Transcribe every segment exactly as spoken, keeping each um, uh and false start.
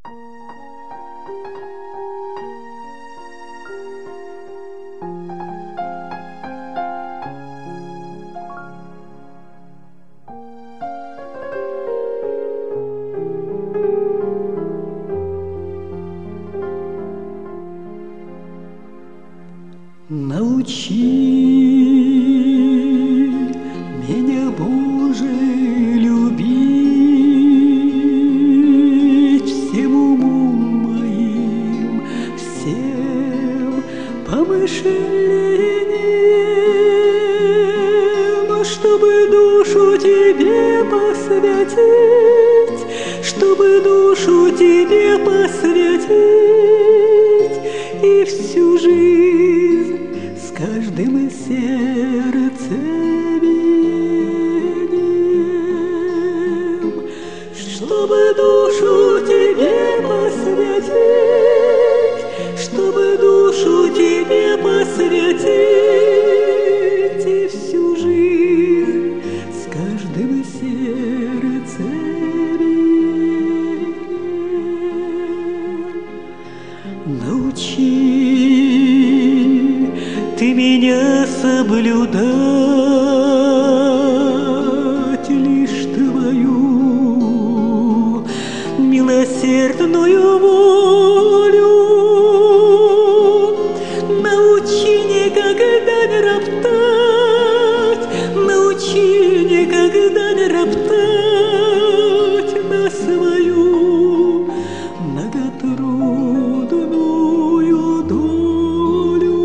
Научи меня, Боже, любить всем умом моим, всем помышлением, чтобы душу Тебе посвятить, чтобы душу Тебе посвятить и всю жизнь с каждым сердцебиением, чтобы душу Тебе посвятить, чтобы душу Тебе посвятить и всю жизнь с каждым сердцебиением. Научи Ты меня соблюдать лишь Твою милосердную волю. Научи никогда не роптать, научи никогда не роптать на свою многотрудную долю.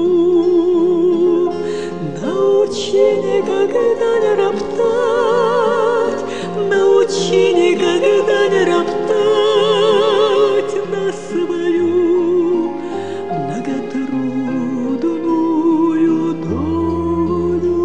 Научи никогда не роптать, научи никогда не роптать на свою многотрудную долю.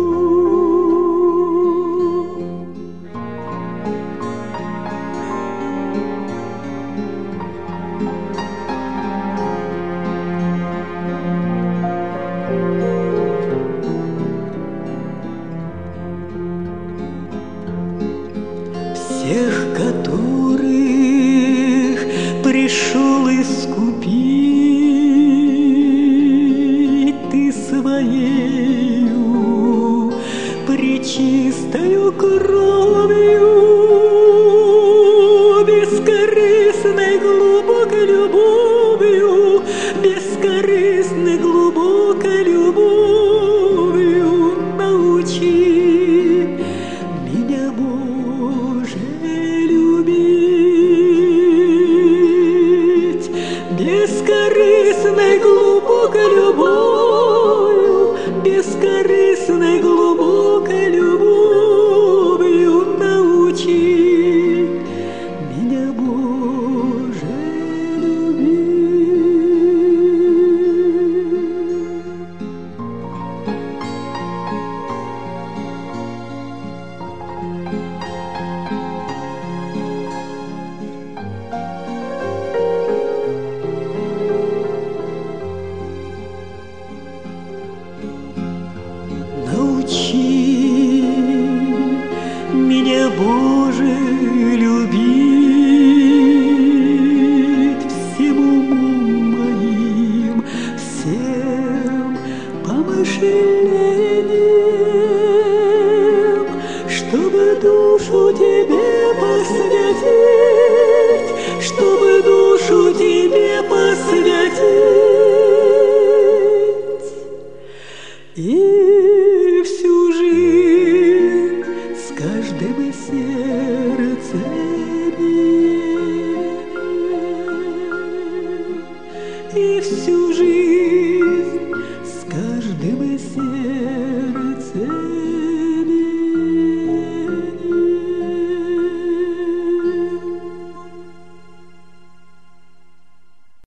Всех, которых пришел искупить Ты Своею пречистою кровью, бескорыстной глубокой любовью, бескорыстной глубокой любовью. Научи меня, Боже, любить бескорыстной глубокой любовью, бескорыстной глубокой любовью. Научи меня, Боже, любить. Научи меня, Боже, любить всем умом моим, всем помышлением, чтобы душу Тебе посвятить, чтобы душу Тебе посвятить и всю жизнь с каждым сердцебиением, и всю жизнь